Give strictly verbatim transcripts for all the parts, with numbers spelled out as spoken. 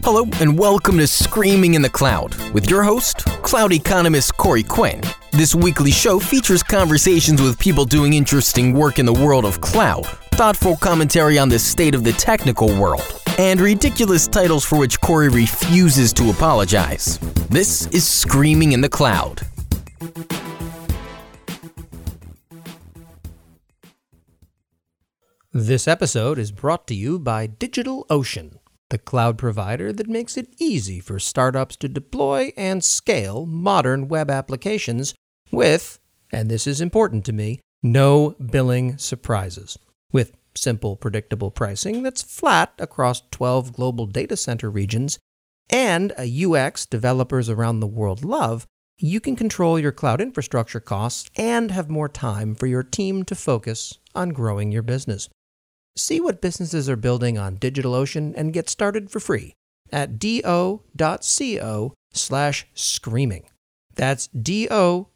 Hello, and welcome to Screaming in the Cloud with your host, cloud economist Corey Quinn. This weekly show features conversations with people doing interesting work in the world of cloud, thoughtful commentary on the state of the technical world, and ridiculous titles for which Corey refuses to apologize. This is Screaming in the Cloud. This episode is brought to you by DigitalOcean, the cloud provider that makes it easy for startups to deploy and scale modern web applications with, and this is important to me, no billing surprises. With simple, predictable pricing that's flat across twelve global data center regions and a U X developers around the world love, you can control your cloud infrastructure costs and have more time for your team to focus on growing your business. See what businesses are building on DigitalOcean and get started for free at do.co slash screaming. That's do.co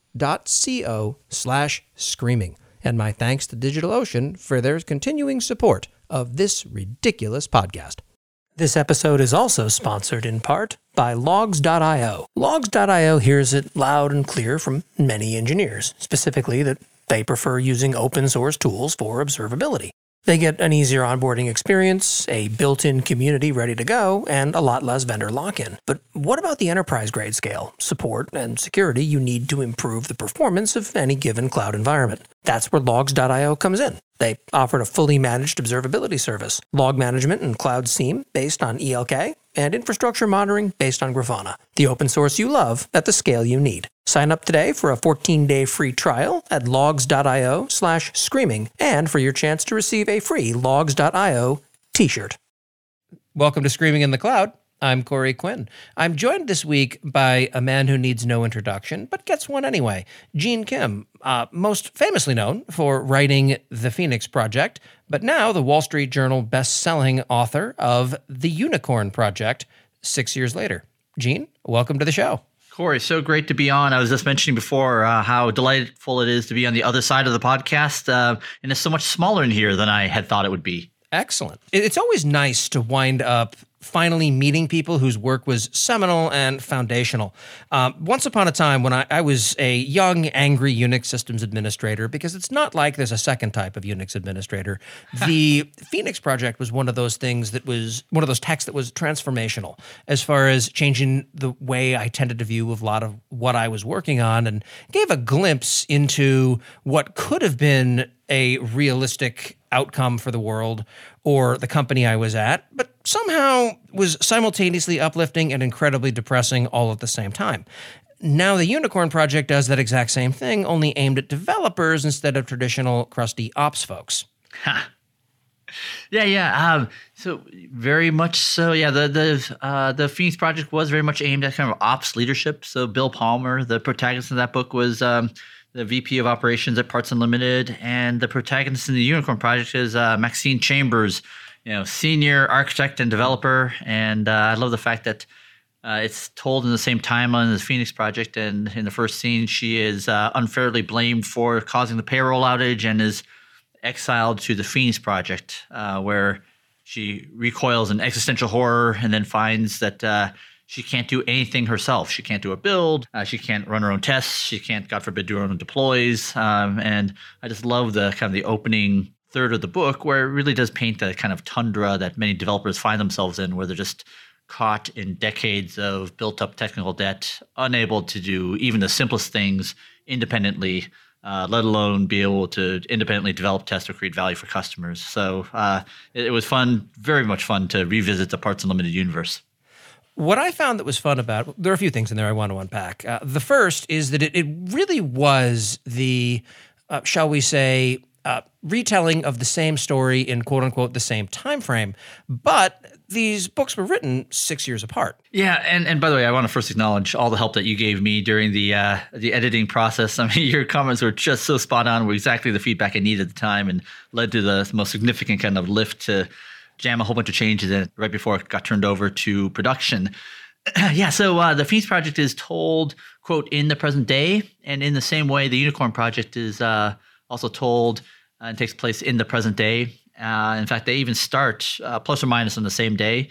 slash screaming. And my thanks to DigitalOcean for their continuing support of this ridiculous podcast. This episode is also sponsored in part by Logs dot io. Logs dot io hears it loud and clear from many engineers, specifically that they prefer using open source tools for observability. They get an easier onboarding experience, a built-in community ready to go, and a lot less vendor lock-in. But what about the enterprise-grade scale, support, and security you need to improve the performance of any given cloud environment? That's where Logs dot io comes in. They offered a fully managed observability service, log management and Cloud SIEM based on E L K, and infrastructure monitoring based on Grafana. The open source you love at the scale you need. Sign up today for a fourteen-day free trial at logs.io slash screaming and for your chance to receive a free Logs dot io t-shirt. Welcome to Screaming in the Cloud. I'm Corey Quinn. I'm joined this week by a man who needs no introduction, but gets one anyway. Gene Kim, uh, most famously known for writing The Phoenix Project, but now the Wall Street Journal best-selling author of The Unicorn Project six years later. Gene, welcome to the show. Corey, so great to be on. I was just mentioning before uh, how delightful it is to be on the other side of the podcast, uh, and it's so much smaller in here than I had thought it would be. Excellent. It's always nice to wind up finally meeting people whose work was seminal and foundational. Um, once upon a time when I, I was a young, angry Unix systems administrator, because it's not like there's a second type of Unix administrator, the Phoenix Project was one of those things that was, one of those texts that was transformational as far as changing the way I tended to view a lot of what I was working on and gave a glimpse into what could have been a realistic outcome for the world or the company I was at, but somehow was simultaneously uplifting and incredibly depressing all at the same time. Now the Unicorn Project does that exact same thing, only aimed at developers instead of traditional crusty ops folks. Ha. Yeah, yeah. Um, so very much so. Yeah, the the uh, the Phoenix Project was very much aimed at kind of ops leadership. So Bill Palmer, the protagonist of that book, was um, the V P of operations at Parts Unlimited, and the protagonist in the Unicorn Project is uh, Maxine Chambers, you know, senior architect and developer. And uh, I love the fact that uh, it's told in the same timeline as the Phoenix Project. And in the first scene, she is uh, unfairly blamed for causing the payroll outage and is exiled to the Phoenix Project, uh, where she recoils in existential horror and then finds that uh, she can't do anything herself. She can't do a build. Uh, she can't run her own tests. She can't, God forbid, do her own deploys. Um, and I just love the kind of the opening third of the book where it really does paint the kind of tundra that many developers find themselves in, where they're just caught in decades of built-up technical debt, unable to do even the simplest things independently, uh, let alone be able to independently develop, test, or create value for customers. So uh, it, it was fun, very much fun to revisit the Parts Unlimited universe. What I found that was fun about it, there are a few things in there I want to unpack. Uh, the first is that it, it really was the, uh, shall we say, uh, retelling of the same story in quote-unquote the same time frame, but these books were written six years apart. Yeah, and, and by the way, I want to first acknowledge all the help that you gave me during the uh, the editing process. I mean, your comments were just so spot on, were exactly the feedback I needed at the time and led to the most significant kind of lift to jam a whole bunch of changes in right before it got turned over to production. Yeah, so uh, the Phoenix Project is told, quote, in the present day, and in the same way, the Unicorn Project is uh, also told uh, and takes place in the present day. Uh, in fact, they even start uh, plus or minus on the same day.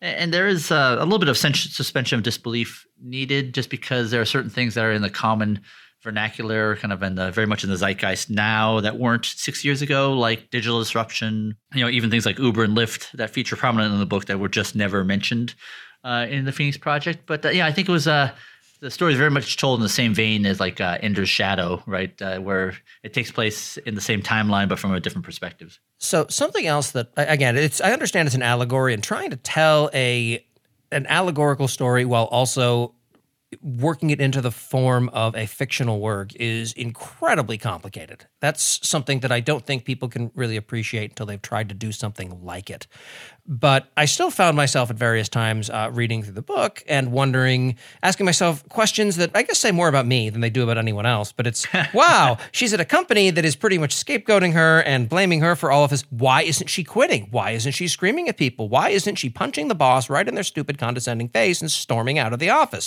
And, and there is uh, a little bit of suspension of disbelief needed, just because there are certain things that are in the common vernacular, kind of in the very much in the zeitgeist now that weren't six years ago, like digital disruption. You know, even things like Uber and Lyft that feature prominent in the book that were just never mentioned uh, in the Phoenix Project. But uh, yeah, I think it was uh, the story is very much told in the same vein as like uh, Ender's Shadow, right, uh, where it takes place in the same timeline but from a different perspective. So something else that again, it's I understand it's an allegory, and trying to tell a an allegorical story while also working it into the form of a fictional work is incredibly complicated. That's something that I don't think people can really appreciate until they've tried to do something like it. But I still found myself at various times uh, reading through the book and wondering, asking myself questions that I guess say more about me than they do about anyone else. But it's, wow, she's at a company that is pretty much scapegoating her and blaming her for all of this. Why isn't she quitting? Why isn't she screaming at people? Why isn't she punching the boss right in their stupid condescending face and storming out of the office?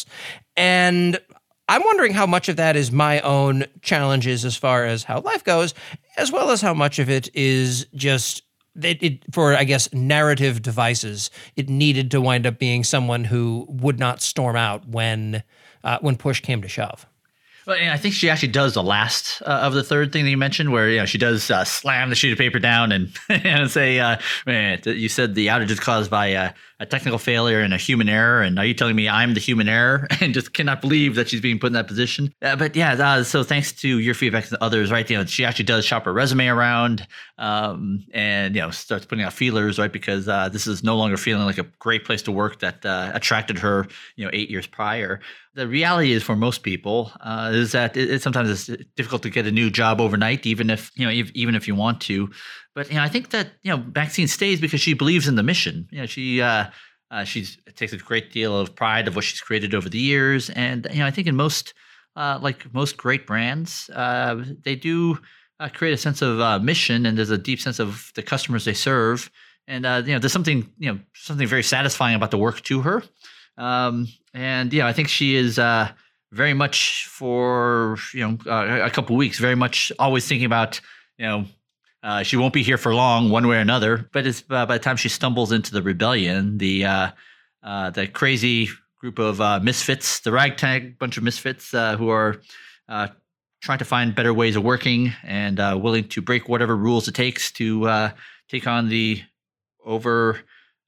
And I'm wondering how much of that is my own challenges as far as how life goes, as well as how much of it is just It, it, for, I guess, narrative devices, it needed to wind up being someone who would not storm out when uh, when push came to shove. Well, and I think she actually does the last uh, of the third thing that you mentioned, where you know she does uh, slam the sheet of paper down and, and say, uh, man, you said the outage is caused by uh, a technical failure and a human error, and are you telling me I'm the human error? And just cannot believe that she's being put in that position. Uh, but yeah, uh, so thanks to your feedback and others, right? You know, she actually does shop her resume around um, and you know starts putting out feelers, right? Because uh, this is no longer feeling like a great place to work that uh, attracted her, you know, eight years prior. The reality is, for most people, uh, is that it, it sometimes it's difficult to get a new job overnight, even if you know, if, even if you want to. But you know, I think that you know, Maxine stays because she believes in the mission. You know, she uh, uh, she's takes a great deal of pride of what she's created over the years, and you know, I think in most uh, like most great brands, uh, they do uh, create a sense of uh, mission, and there's a deep sense of the customers they serve, and uh, you know, there's something you know something very satisfying about the work to her. Um, and yeah, I think she is uh, very much for you know uh, a couple of weeks, very much always thinking about you know uh, she won't be here for long, one way or another. But it's uh, by the time she stumbles into the rebellion, the uh, uh, the crazy group of uh, misfits, the ragtag bunch of misfits uh, who are uh, trying to find better ways of working and uh, willing to break whatever rules it takes to uh, take on the over.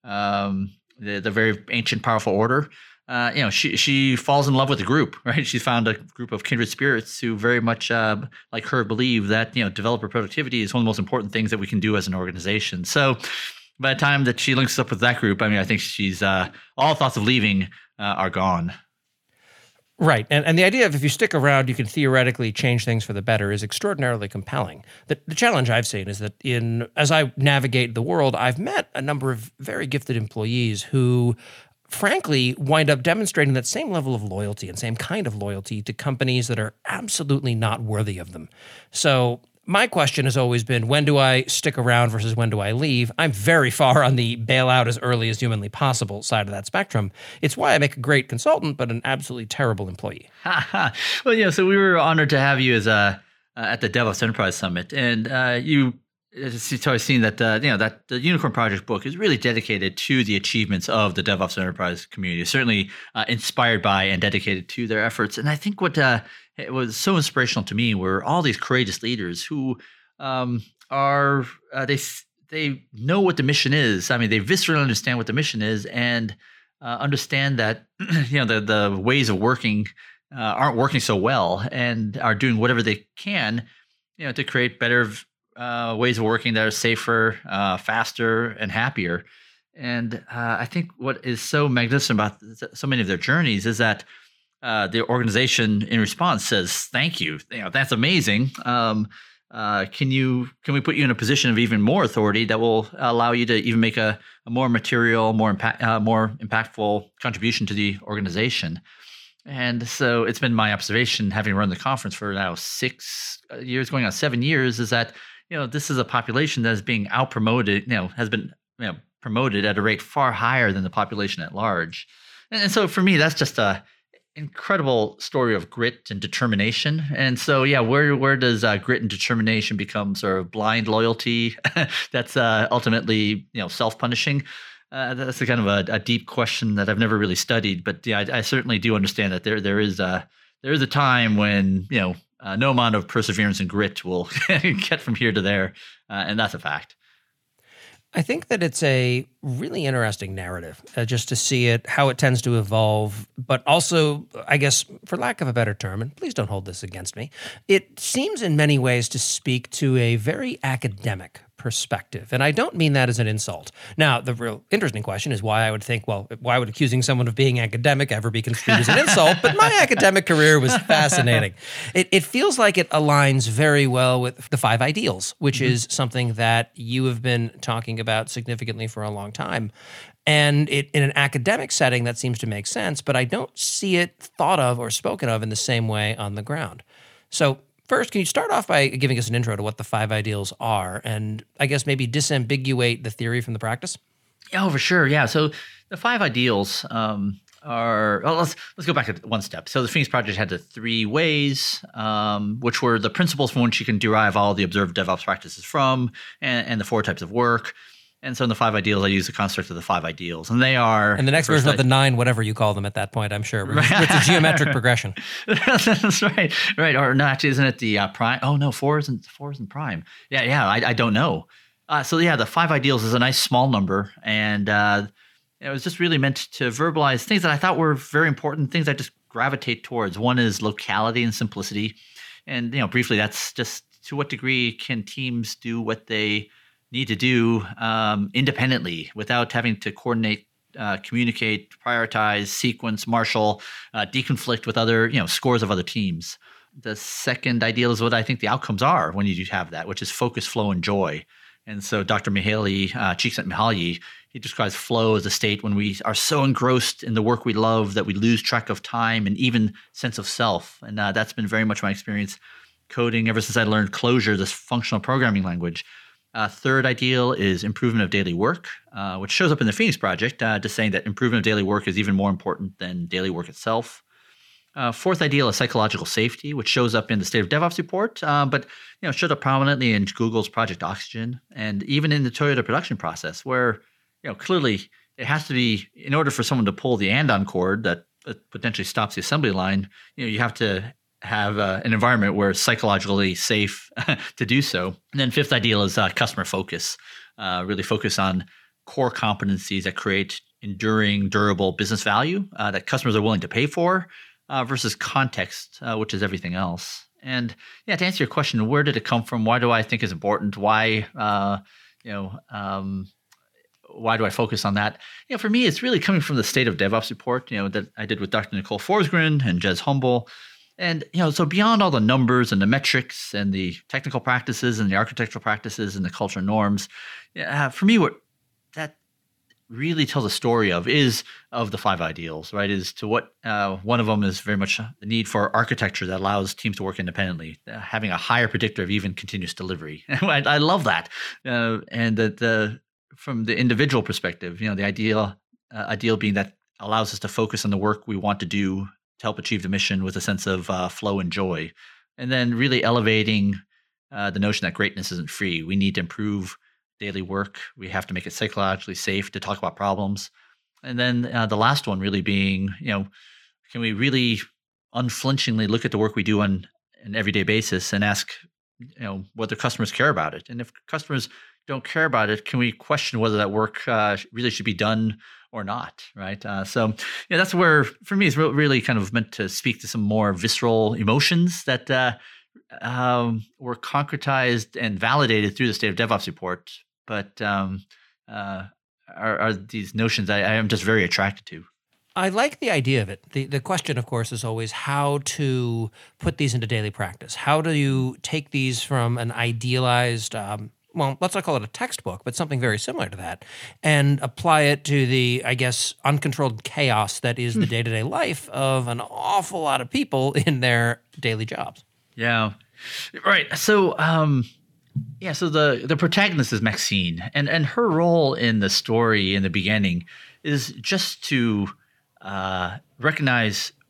Um, The, the very ancient, powerful order. Uh, you know, she she falls in love with the group, right? She's found a group of kindred spirits who very much, uh, like her, believe that you know developer productivity is one of the most important things that we can do as an organization. So, by the time that she links up with that group, I mean, I think she's uh, all thoughts of leaving uh, are gone. Right. And and the idea of if you stick around, you can theoretically change things for the better is extraordinarily compelling. The, the challenge I've seen is that in as I navigate the world, I've met a number of very gifted employees who, frankly, wind up demonstrating that same level of loyalty and same kind of loyalty to companies that are absolutely not worthy of them. So my question has always been, when do I stick around versus when do I leave? I'm very far on the bailout as early as humanly possible side of that spectrum. It's why I make a great consultant, but an absolutely terrible employee. Well, yeah, so we were honored to have you as a, uh, at the DevOps Enterprise Summit, and uh, you You've always seen that uh, you know that the Unicorn Project book is really dedicated to the achievements of the DevOps Enterprise community. Certainly uh, inspired by and dedicated to their efforts. And I think what uh, it was so inspirational to me were all these courageous leaders who um, are uh, they they know what the mission is. I mean, they viscerally understand what the mission is and uh, understand that you know the the ways of working uh, aren't working so well and are doing whatever they can you know to create better. Uh, ways of working that are safer, uh, faster, and happier. And uh, I think what is so magnificent about th- so many of their journeys is that uh, the organization, in response, says, "Thank you. You know, that's amazing. Um, uh, can you can we put you in a position of even more authority that will allow you to even make a, a more material, more impact, uh, more impactful contribution to the organization?" And so it's been my observation, having run the conference for now six years, going on seven years, is that you know, this is a population that is being out promoted, you know, has been you know, promoted at a rate far higher than the population at large. And, and so for me, that's just a incredible story of grit and determination. And so, yeah, where where does uh, grit and determination become sort of blind loyalty that's uh, ultimately, you know, self-punishing? Uh, that's a kind of a, a deep question that I've never really studied, but yeah, I, I certainly do understand that there there is a there is a time when you know uh, no amount of perseverance and grit will get from here to there, uh, and that's a fact. I think that it's a really interesting narrative, uh, just to see it, how it tends to evolve, but also, I guess, for lack of a better term, and please don't hold this against me, it seems in many ways to speak to a very academic perspective. And I don't mean that as an insult. Now, the real interesting question is why I would think, well, why would accusing someone of being academic ever be construed as an insult? But my academic career was fascinating. It, it feels like it aligns very well with the five ideals, which mm-hmm. is something that you have been talking about significantly for a long time. And it, in an academic setting, that seems to make sense, but I don't see it thought of or spoken of in the same way on the ground. So first, can you start off by giving us an intro to what the five ideals are and I guess maybe disambiguate the theory from the practice? Oh, for sure. Yeah. So the five ideals um, are, well, let's let's go back one step. So the Phoenix Project had the three ways, um, which were the principles from which you can derive all the observed DevOps practices from, and, and the four types of work. And so in the five ideals, I use the construct of the five ideals, and they are. And the next version of the nine, whatever you call them at that point, I'm sure, it's a geometric progression. That's right, right. Or no, actually, isn't it the uh, prime? Oh no, four isn't four isn't prime. Yeah, yeah. I, I don't know. Uh, so yeah, the five ideals is a nice small number, and uh, it was just really meant to verbalize things that I thought were very important, things I just gravitate towards. One is locality and simplicity, and you know, briefly, that's just to what degree can teams do what they need to do um, independently without having to coordinate, uh, communicate, prioritize, sequence, marshal, uh, deconflict with other, you know, scores of other teams. The second ideal is what I think the outcomes are when you do have that, which is focus, flow, and joy. And so Doctor Mihaly, uh, Csikszentmihalyi, he describes flow as a state when we are so engrossed in the work we love that we lose track of time and even sense of self. And uh, that's been very much my experience coding ever since I learned Clojure, this functional programming language. Uh, third ideal is improvement of daily work, uh, which shows up in the Phoenix Project, uh, just saying that improvement of daily work is even more important than daily work itself. Uh, fourth ideal is psychological safety, which shows up in the State of DevOps report, uh, but you know showed up prominently in Google's Project Oxygen and even in the Toyota production process, where you know clearly it has to be, in order for someone to pull the andon cord that potentially stops the assembly line, you know you have to have uh, an environment where it's psychologically safe to do so. And then fifth ideal is uh, customer focus, uh, really focus on core competencies that create enduring, durable business value uh, that customers are willing to pay for uh, versus context, uh, which is everything else. And yeah, to answer your question, where did it come from? Why do I think it's important? Why, uh, you know, um, why do I focus on that? You know, for me, it's really coming from the State of DevOps report, you know, that I did with Doctor Nicole Forsgren and Jez Humble. And, you know, so beyond all the numbers and the metrics and the technical practices and the architectural practices and the cultural norms, uh, for me, what that really tells a story of is of the five ideals, right? Is to what uh, one of them is very much the need for architecture that allows teams to work independently, uh, having a higher predictor of even continuous delivery. I, I love that. Uh, and that the, from the individual perspective, you know, the ideal, uh, ideal being that allows us to focus on the work we want to do to help achieve the mission with a sense of uh, flow and joy. And then really elevating uh, the notion that greatness isn't free. We need to improve daily work. We have to make it psychologically safe to talk about problems. And then uh, the last one really being, you know, can we really unflinchingly look at the work we do on an everyday basis and ask, you know, whether customers care about it? And if customers don't care about it, can we question whether that work uh, really should be done or not, right? Uh, so yeah, that's where, for me, it's re- really kind of meant to speak to some more visceral emotions that uh, um, were concretized and validated through the State of DevOps report, but um, uh, are, are these notions I, I am just very attracted to. I like the idea of it. The the question, of course, is always how to put these into daily practice. How do you take these from an idealized um, well, let's not call it a textbook, but something very similar to that, and apply it to the, I guess, uncontrolled chaos that is the day-to-day life of an awful lot of people in their daily jobs. Yeah, right. So, um, yeah, so the, the protagonist is Maxine, and, and her role in the story in the beginning is just to uh, recognize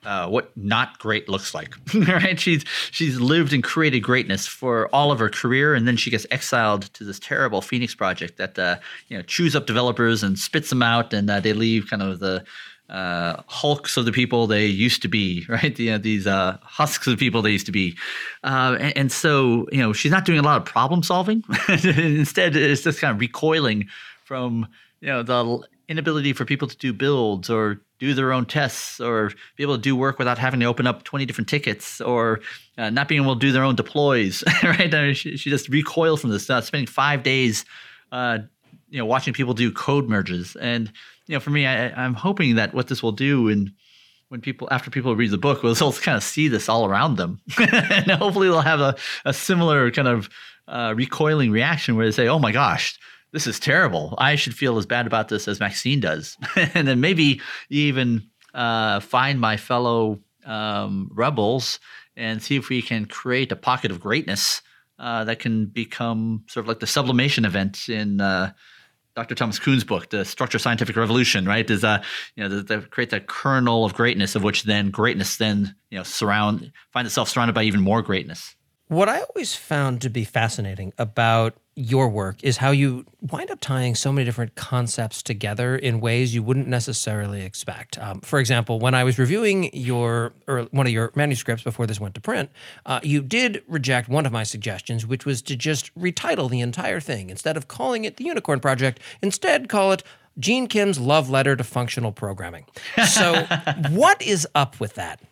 uh, what not great looks like, right? She's she's lived and created greatness for all of her career, and then she gets exiled to this terrible Phoenix project that uh, you know chews up developers and spits them out, and uh, they leave kind of the uh, hulks of the people they used to be, right? You know, these uh, husks of the people they used to be, uh, and, and so you know she's not doing a lot of problem solving. Instead, it's just kind of recoiling from you know the inability for people to do builds or do their own tests or be able to do work without having to open up twenty different tickets or uh, not being able to do their own deploys, right? I mean, she, she just recoiled from this, uh, spending five days, uh, you know, watching people do code merges. And, you know, for me, I, I'm hoping that what this will do and when people, after people read the book, will they'll kind of see this all around them. And hopefully they'll have a, a similar kind of uh, recoiling reaction where they say, oh my gosh, this is terrible. I should feel as bad about this as Maxine does. And then maybe even uh, find my fellow um, rebels and see if we can create a pocket of greatness uh, that can become sort of like the sublimation event in uh, Doctor Thomas Kuhn's book, The Structure of Scientific Revolution, right? Is uh, you know, the, the, create that kernel of greatness of which then greatness then you know surround find itself surrounded by even more greatness. What I always found to be fascinating about your work is how you wind up tying so many different concepts together in ways you wouldn't necessarily expect. Um, for example, when I was reviewing your or one of your manuscripts before this went to print, uh, you did reject one of my suggestions, which was to just retitle the entire thing. Instead of calling it the Unicorn Project, instead call it Gene Kim's Love Letter to Functional Programming. So what is up with that?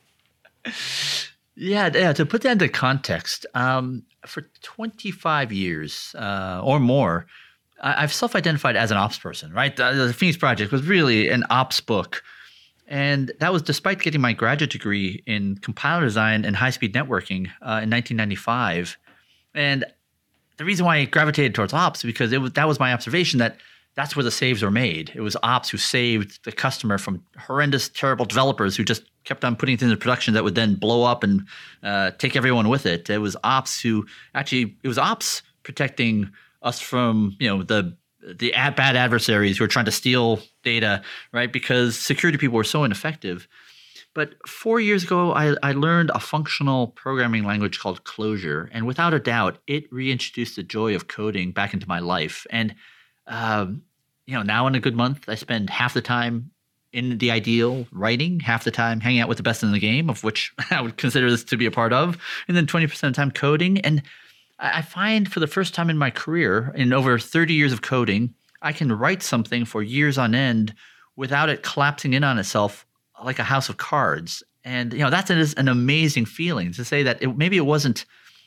Yeah, yeah. To put that into context, um, for twenty-five years uh, or more, I- I've self-identified as an ops person, right? The, the Phoenix Project was really an ops book. And that was despite getting my graduate degree in compiler design and high-speed networking uh, in nineteen ninety-five. And the reason why I gravitated towards ops is because it was, that was my observation that that's where the saves were made. It was ops who saved the customer from horrendous, terrible developers who just kept on putting things into production that would then blow up and uh, take everyone with it. It was ops who actually – it was ops protecting us from, you know, the the ad, bad adversaries who were trying to steal data, right, because security people were so ineffective. But four years ago, I, I learned a functional programming language called Clojure. And without a doubt, it reintroduced the joy of coding back into my life. And um, you know, now in a good month, I spend half the time in the ideal writing, half the time hanging out with the best in the game, of which I would consider this to be a part of, and then twenty percent of the time coding. And I find for the first time in my career, in over thirty years of coding, I can write something for years on end without it collapsing in on itself like a house of cards. And, you know, that's an, an amazing feeling to say that it, maybe it wasn't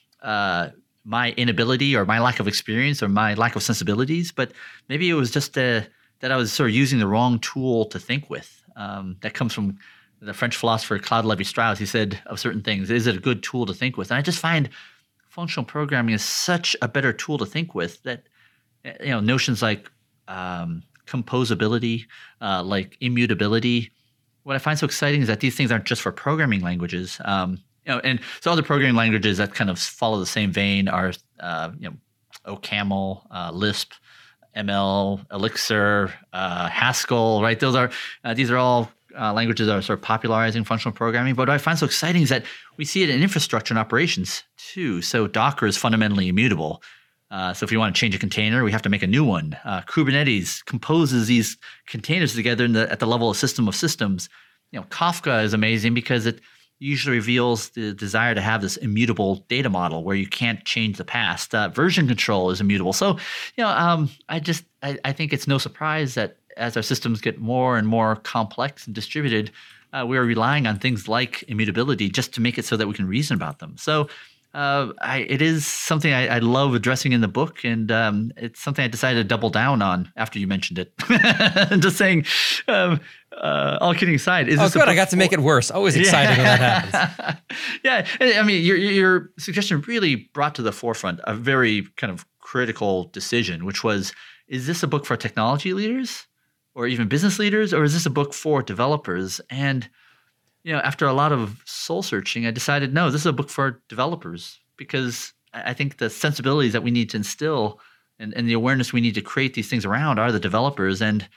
uh, my inability or my lack of experience or my lack of sensibilities, but maybe it was just uh, that I was sort of using the wrong tool to think with. Um, that comes from the French philosopher Claude Lévi-Strauss. He said of certain things, is it a good tool to think with? And I just find functional programming is such a better tool to think with that, you know, notions like um, composability, uh, like immutability. What I find so exciting is that these things aren't just for programming languages. Um, You know, and so other programming languages that kind of follow the same vein are, uh, you know, OCaml, uh, Lisp, M L, Elixir, uh, Haskell, right? Those are uh, these are all uh, languages that are sort of popularizing functional programming. But what I find so exciting is that we see it in infrastructure and operations too. So Docker is fundamentally immutable. Uh, so if you want to change a container, we have to make a new one. Uh, Kubernetes composes these containers together in the, at the level of system of systems. You know, Kafka is amazing because it usually reveals the desire to have this immutable data model where you can't change the past. Uh, version control is immutable. So, you know, um, I just I, I think it's no surprise that as our systems get more and more complex and distributed, uh, we are relying on things like immutability just to make it so that we can reason about them. So, uh, I, it is something I, I love addressing in the book, and um, it's something I decided to double down on after you mentioned it. Just saying. Um, Uh, all kidding aside, is oh, this good? I got to for- make it worse. Always exciting yeah. when that happens. Yeah, I mean, your your suggestion really brought to the forefront a very kind of critical decision, which was: is this a book for technology leaders, or even business leaders, or is this a book for developers? And you know, after a lot of soul searching, I decided no, this is a book for developers because I think the sensibilities that we need to instill and, and the awareness we need to create these things around are the developers. And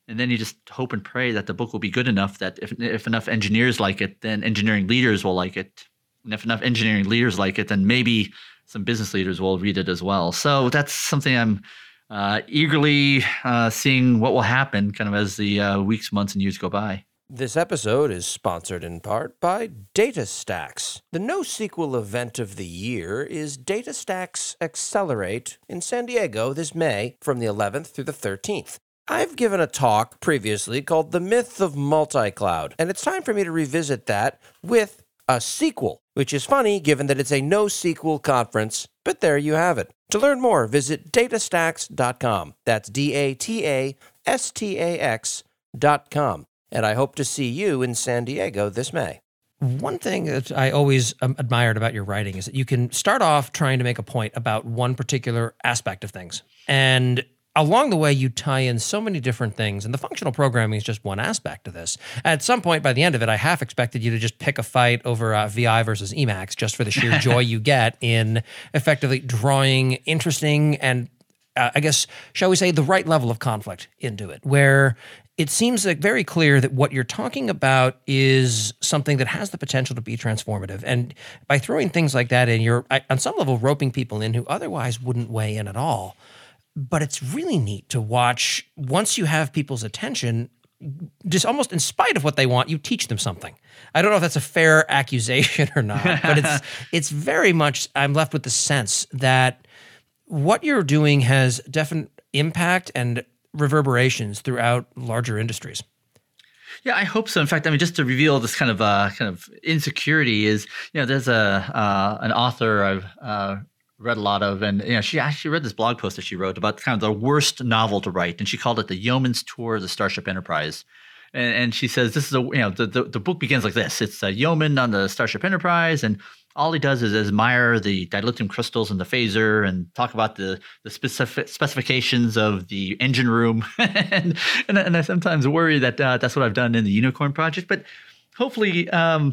and then you just hope and pray that the book will be good enough that if if enough engineers like it, then engineering leaders will like it. And if enough engineering leaders like it, then maybe some business leaders will read it as well. So that's something I'm uh, eagerly uh, seeing what will happen kind of as the uh, weeks, months, and years go by. This episode is sponsored in part by DataStax. The NoSQL event of the year is DataStax Accelerate in San Diego this May from the eleventh through the thirteenth. I've given a talk previously called The Myth of Multi-Cloud, and it's time for me to revisit that with a sequel, which is funny given that it's a NoSQL conference, but there you have it. To learn more, visit datastax dot com. That's D A T A S T A X dot com. And I hope to see you in San Diego this May. One thing that I always um, admired about your writing is that you can start off trying to make a point about one particular aspect of things. And along the way, you tie in so many different things, and the functional programming is just one aspect of this. At some point, by the end of it, I half expected you to just pick a fight over uh, V I versus Emacs just for the sheer joy you get in effectively drawing interesting and, uh, I guess, shall we say, the right level of conflict into it, where it seems like very clear that what you're talking about is something that has the potential to be transformative. And by throwing things like that in, you're, on some level, roping people in who otherwise wouldn't weigh in at all. But it's really neat to watch, once you have people's attention, just almost in spite of what they want, you teach them something. I don't know if that's a fair accusation or not, but it's it's very much, I'm left with the sense that what you're doing has definite impact and reverberations throughout larger industries. Yeah, I hope so. In fact, I mean, just to reveal this kind of uh, kind of insecurity is, you know, there's a uh, an author I've uh, read a lot of, and you know, she actually read this blog post that she wrote about kind of the worst novel to write, and she called it The Yeoman's Tour of the Starship Enterprise. And, and she says this is a, you know, the, the the book begins like this: it's a yeoman on the Starship Enterprise, and all he does is admire the dilithium crystals in the phaser and talk about the the specific specifications of the engine room. and, and and I sometimes worry that uh, that's what I've done in the Unicorn Project, but hopefully. Um,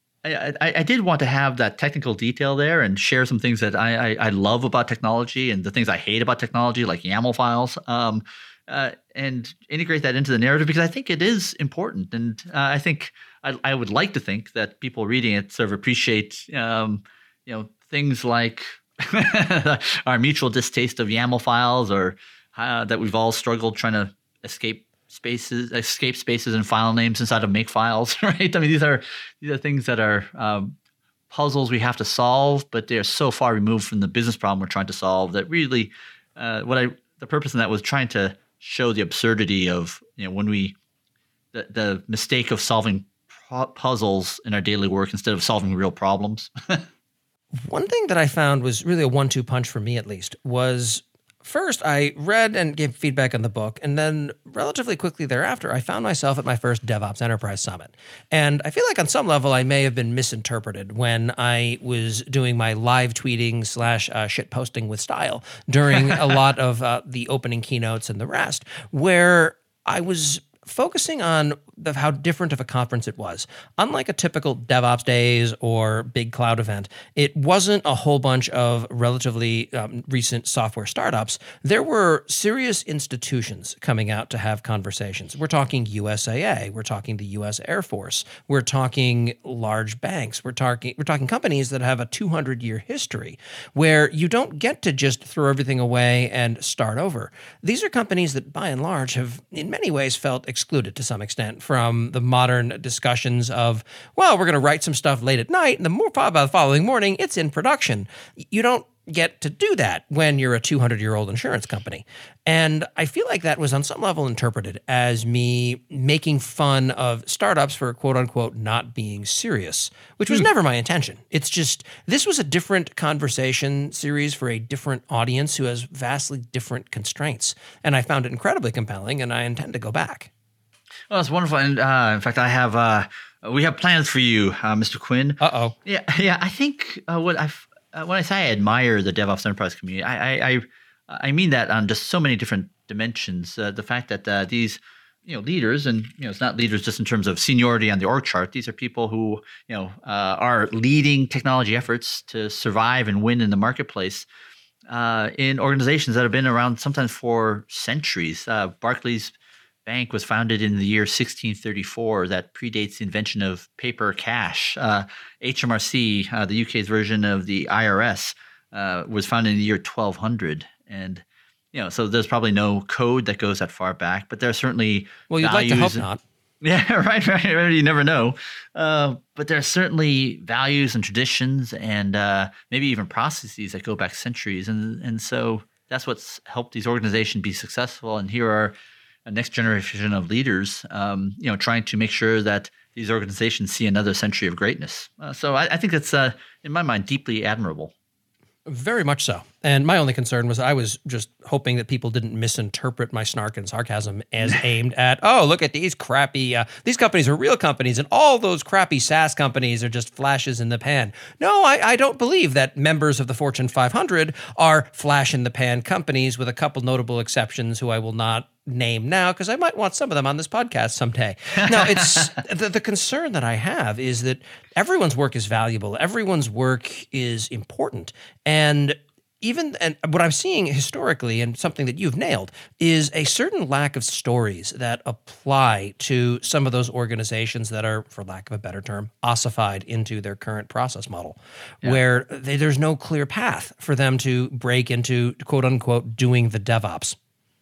I, I, I did want to have that technical detail there and share some things that I, I, I love about technology and the things I hate about technology, like YAML files, um, uh, and integrate that into the narrative because I think it is important. And uh, I think I, I would like to think that people reading it sort of appreciate, um, you know, things like our mutual distaste of YAML files, or uh, that we've all struggled trying to escape spaces, escape spaces and file names inside of make files, right? I mean, these are these are things that are um, puzzles we have to solve, but they're so far removed from the business problem we're trying to solve that really, uh, what I the purpose of that was trying to show the absurdity of, you know, when we the the mistake of solving pro- puzzles in our daily work instead of solving real problems. One thing that I found was really a one two punch for me, at least, was first, I read and gave feedback on the book, and then relatively quickly thereafter, I found myself at my first DevOps Enterprise Summit. And I feel like on some level, I may have been misinterpreted when I was doing my live tweeting slash uh, shit posting with style during a lot of uh, the opening keynotes and the rest, where I was focusing on the, how different of a conference it was. Unlike a typical DevOps Days or big cloud event, it wasn't a whole bunch of relatively um, recent software startups. There were serious institutions coming out to have conversations. We're talking U S A A. We're talking the U S Air Force. We're talking large banks. We're talking we're talking companies that have a two hundred year history where you don't get to just throw everything away and start over. These are companies that, by and large, have in many ways felt excluded to some extent from the modern discussions of, well, we're going to write some stuff late at night, and the more by the following morning, it's in production. You don't get to do that when you're a two hundred year old insurance company. And I feel like that was on some level interpreted as me making fun of startups for quote unquote not being serious, which was hmm. never my intention. It's just, this was a different conversation series for a different audience who has vastly different constraints. And I found it incredibly compelling, and I intend to go back. Well, it's wonderful. And uh, in fact, I have, uh, we have plans for you, uh, Mister Quinn. Uh-oh. Yeah. Yeah. I think uh, what I've, Uh, when I say I admire the DevOps Enterprise community, I I, I mean that on just so many different dimensions. Uh, the fact that uh, these you know leaders, and you know it's not leaders just in terms of seniority on the org chart. These are people who you know uh, are leading technology efforts to survive and win in the marketplace uh, in organizations that have been around sometimes for centuries. Uh, Barclays bank was founded in the year sixteen thirty-four. That predates the invention of paper cash. Uh, H M R C, uh, the U K's version of the I R S, uh, was founded in the year twelve hundred. And, you know, so there's probably no code that goes that far back, but there are certainly Well, you'd like to hope values- not. Yeah, right, right, right. You never know. Uh, but there are certainly values and traditions and uh, maybe even processes that go back centuries. And, and so that's what's helped these organizations be successful. And here are a next generation of leaders, um, you know, trying to make sure that these organizations see another century of greatness. Uh, so I, I think that's, uh, in my mind, deeply admirable. Very much so. And my only concern was I was just hoping that people didn't misinterpret my snark and sarcasm as aimed at, oh, look at these crappy, uh, these companies are real companies and all those crappy SaaS companies are just flashes in the pan. No, I, I don't believe that members of the Fortune five hundred are flash in the pan companies, with a couple notable exceptions who I will not name now because I might want some of them on this podcast someday. Now, it's the, the concern that I have is that everyone's work is valuable. Everyone's work is important. And even and what I'm seeing historically, and something that you've nailed, is a certain lack of stories that apply to some of those organizations that are, for lack of a better term, ossified into their current process model, yeah. where they, there's no clear path for them to break into, quote unquote, doing the DevOps.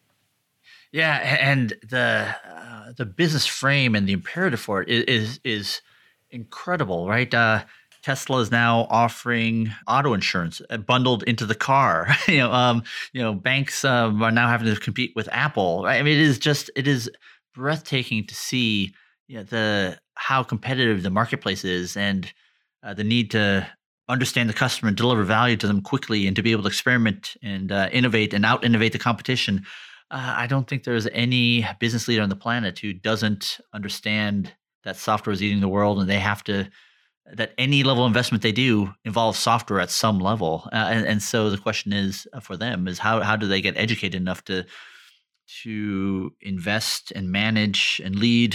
Yeah, and the uh, the business frame and the imperative for it is is, is incredible, right? Uh, Tesla is now offering auto insurance bundled into the car. you know, um, you know, banks um, are now having to compete with Apple. Right? I mean, it is just it is breathtaking to see you know, the how competitive the marketplace is, and uh, the need to understand the customer and deliver value to them quickly, and to be able to experiment and uh, innovate and out innovate the competition. Uh, I don't think there's any business leader on the planet who doesn't understand that software is eating the world, and they have to. That any level of investment they do involves software at some level, uh, and, and so the question is uh, for them is how how do they get educated enough to to invest and manage and lead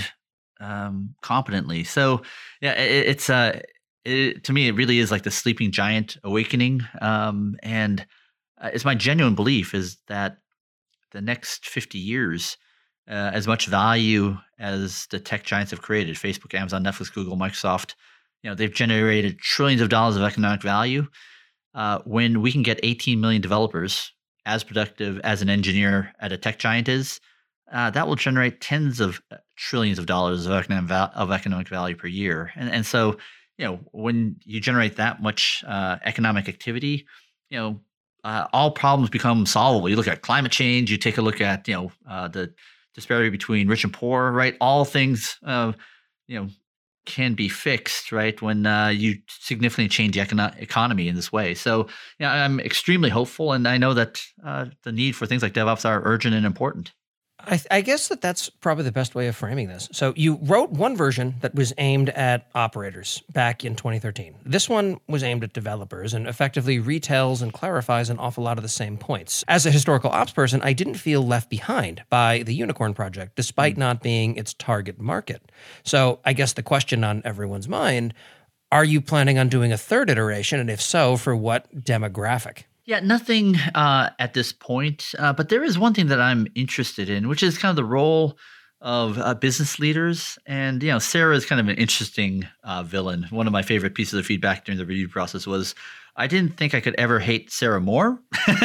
um, competently? So yeah, it, it's uh, it, to me it really is like the sleeping giant awakening, um, and uh, it's my genuine belief is that the next fifty years, uh, as much value as the tech giants have created, Facebook, Amazon, Netflix, Google, Microsoft. You know, they've generated trillions of dollars of economic value. Uh, when we can get eighteen million developers as productive as an engineer at a tech giant is, uh, that will generate tens of trillions of dollars of economic, val- of economic value per year. And, and so, you know, when you generate that much uh, economic activity, you know, uh, all problems become solvable. You look at climate change, you take a look at, you know, uh, the disparity between rich and poor, right? All things, uh, you know, can be fixed, right, when uh, you significantly change the econo- economy in this way. So yeah, I'm extremely hopeful, and I know that uh, the need for things like DevOps are urgent and important. I, I guess that that's probably the best way of framing this. So you wrote one version that was aimed at operators back in twenty thirteen. This one was aimed at developers and effectively retells and clarifies an awful lot of the same points. As a historical ops person, I didn't feel left behind by the Unicorn Project, despite mm-hmm. not being its target market. So I guess the question on everyone's mind, are you planning on doing a third iteration? And if so, for what demographic? Yeah, nothing uh, at this point, uh, but there is one thing that I'm interested in, which is kind of the role of uh, business leaders. And, you know, Sarah is kind of an interesting uh, villain. One of my favorite pieces of feedback during the review process was, I didn't think I could ever hate Sarah more.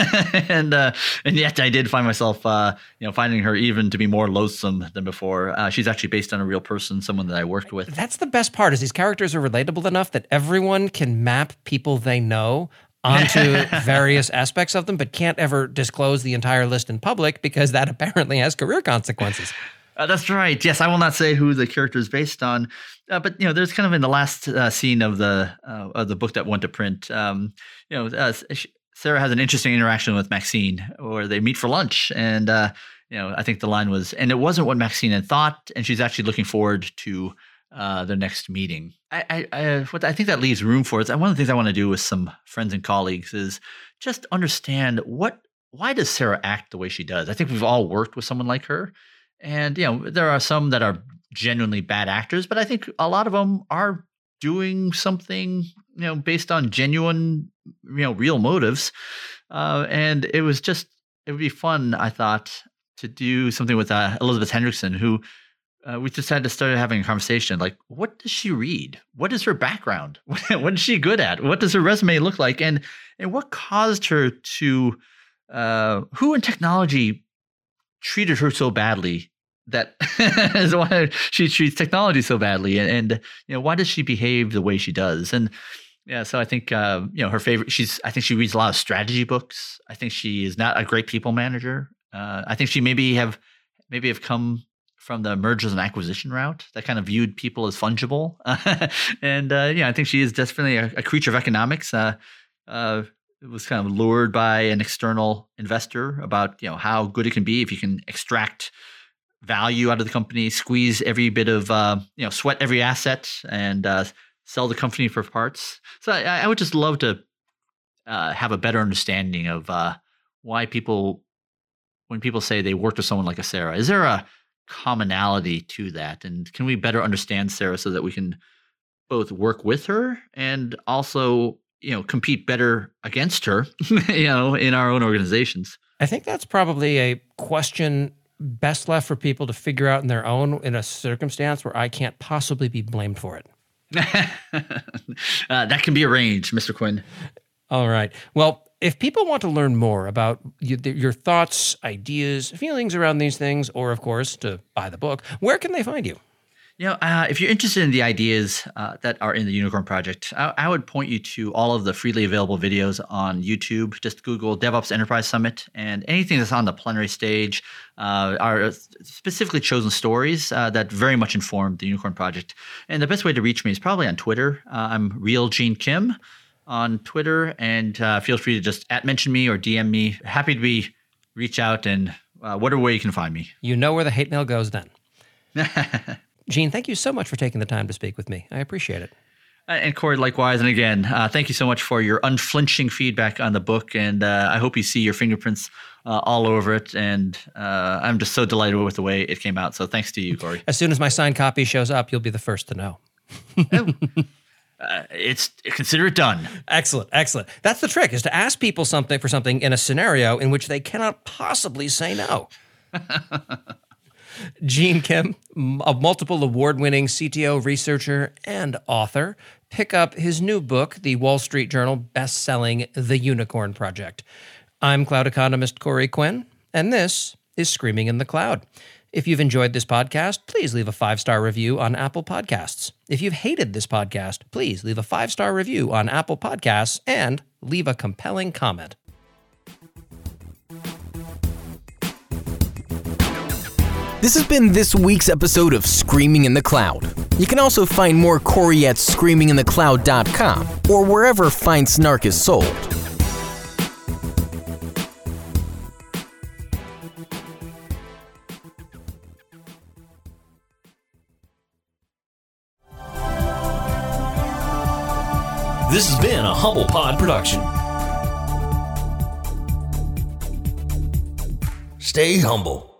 and uh, and yet I did find myself, uh, you know, finding her even to be more loathsome than before. Uh, she's actually based on a real person, someone that I worked with. That's the best part, is these characters are relatable enough that everyone can map people they know onto various aspects of them, but can't ever disclose the entire list in public because that apparently has career consequences. Uh, that's right. Yes, I will not say who the character is based on, uh, but you know, there's kind of in the last uh, scene of the uh, of the book that went to print. Um, you know, uh, Sarah has an interesting interaction with Maxine, where they meet for lunch, and uh, you know, I think the line was, "And it wasn't what Maxine had thought," and she's actually looking forward to Uh, the next meeting. I, I, I, what I think that leaves room for is one of the things I want to do with some friends and colleagues is just understand what, why does Sarah act the way she does? I think we've all worked with someone like her, and you know there are some that are genuinely bad actors, but I think a lot of them are doing something you know based on genuine, you know, real motives. Uh, and it was just it would be fun, I thought, to do something with uh, Elizabeth Hendrickson, who uh, we just had to start having a conversation. Like, what does she read? What is her background? What is she good at? What does her resume look like? And and what caused her to? Uh, who in technology treated her so badly that is why she treats technology so badly? And, and you know, why does she behave the way she does? And yeah, so I think uh, you know her favorite. She's I think she reads a lot of strategy books. I think she is not a great people manager. Uh, I think she maybe have maybe have come from the mergers and acquisition route that kind of viewed people as fungible. and uh, yeah, I think she is definitely a, a creature of economics. Uh, uh, it was kind of lured by an external investor about you know how good it can be if you can extract value out of the company, squeeze every bit of uh, you know sweat every asset, and uh, sell the company for parts. So I, I would just love to uh, have a better understanding of uh, why people, when people say they worked with someone like a Sarah, is there a commonality to that? And can we better understand Sarah so that we can both work with her and also, you know, compete better against her, you know, in our own organizations? I think that's probably a question best left for people to figure out in their own, in a circumstance where I can't possibly be blamed for it. uh, that can be arranged, Mister Quinn. All right. Well, if people want to learn more about you, your thoughts, ideas, feelings around these things, or, of course, to buy the book, where can they find you? You know, uh, if you're interested in the ideas uh, that are in the Unicorn Project, I, I would point you to all of the freely available videos on YouTube. Just Google DevOps Enterprise Summit, and anything that's on the plenary stage uh, are specifically chosen stories uh, that very much inform the Unicorn Project. And the best way to reach me is probably on Twitter. Uh, I'm Real Gene Kim on Twitter, and uh, feel free to just at mention me or D M me. Happy to be reach out and uh, whatever way you can find me. You know where the hate mail goes then. Gene, thank you so much for taking the time to speak with me. I appreciate it. And Corey, likewise. And again, uh, thank you so much for your unflinching feedback on the book. And uh, I hope you see your fingerprints uh, all over it. And uh, I'm just so delighted with the way it came out. So thanks to you, Corey. As soon as my signed copy shows up, you'll be the first to know. oh. uh, it's consider it done. Excellent, excellent. That's the trick, is to ask people something for something in a scenario in which they cannot possibly say no. Gene Kim, a multiple award-winning C T O researcher and author, pick up his new book, the Wall Street Journal best-selling The Unicorn Project. I'm cloud economist Corey Quinn, and this is Screaming in the Cloud. If you've enjoyed this podcast, please leave a five-star review on Apple Podcasts. If you've hated this podcast, please leave a five-star review on Apple Podcasts and leave a compelling comment. This has been this week's episode of Screaming in the Cloud. You can also find more Corey at screaming in the cloud dot com or wherever fine snark is sold. This has been a Humble Pod production. Stay humble.